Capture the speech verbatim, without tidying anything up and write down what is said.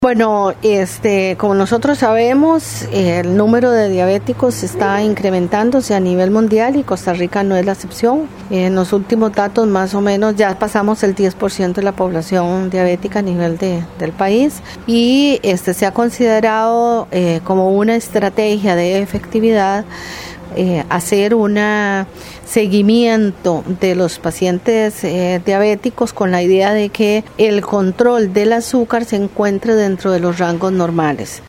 Bueno, este, como nosotros sabemos, el número de diabéticos está incrementándose a nivel mundial y Costa Rica no es la excepción. En los últimos datos, más o menos, ya pasamos el diez por ciento de la población diabética a nivel de, del país y este, se ha considerado eh, como una estrategia de efectividad Eh, hacer un seguimiento de los pacientes eh, diabéticos con la idea de que el control del azúcar se encuentre dentro de los rangos normales.